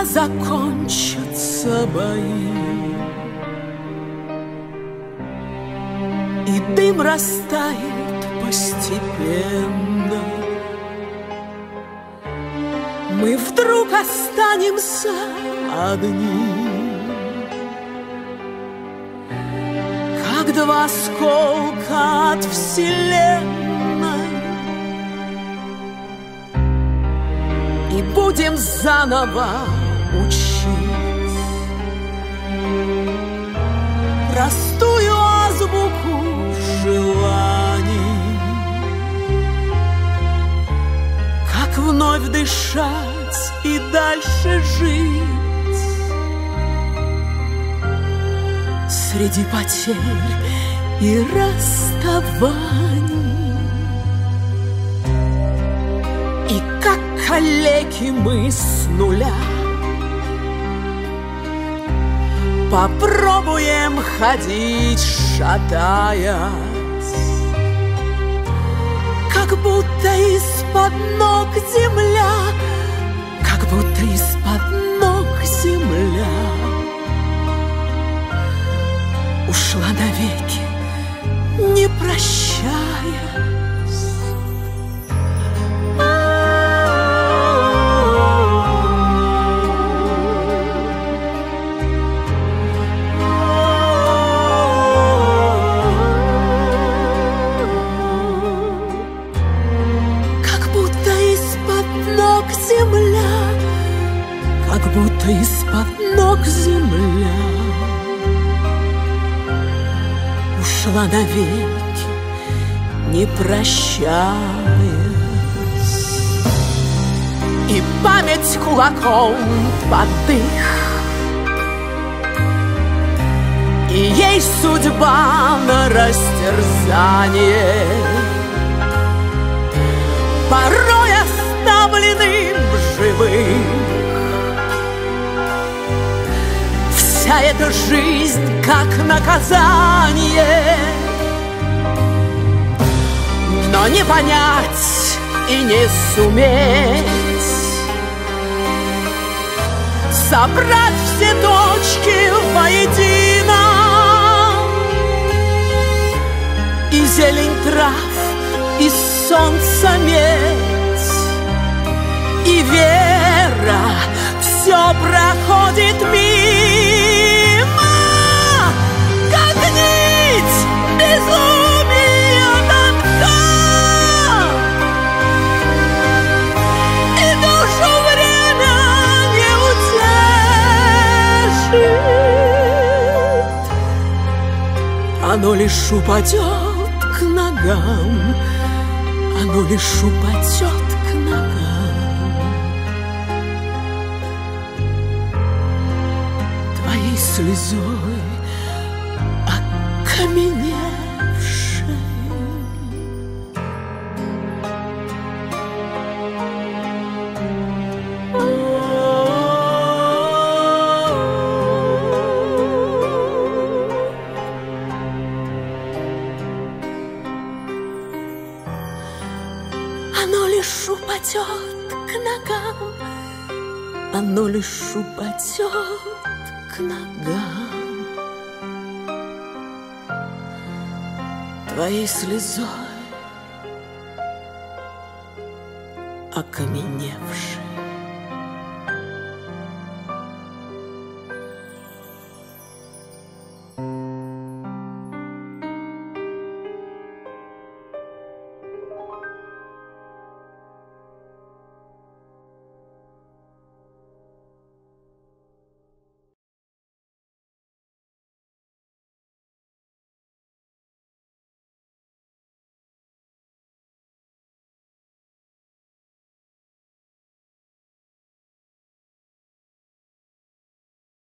когда закончатся бои, и дым растает постепенно, мы вдруг останемся одни, как два осколка от вселенной, и будем заново учить простую азбуку желаний, как вновь дышать и дальше жить среди потерь и расставаний. И как калеки мы с нуля попробуем ходить, шатаясь, как будто из-под ног земля, как будто из-под ног земля ушла навеки, не прощаясь. Как будто из-под ног земля ушла навеки, не прощаясь. И память кулаком под дых, и ей судьба на растерзание, порой оставленным живым. Вся эта жизнь как наказание, но не понять и не суметь собрать все точки воедино, и зелень трав, и солнца медь, и вера все проходит мимо, как нить безумия тонка, и душу время не утешит. Оно лишь упадет к ногам, оно лишь упадет к ногам. Твоей слезой окаменевшей. Оно лишь упадет к ногам, оно лишь упадет к ногам. Твоей слезой окаменевшей.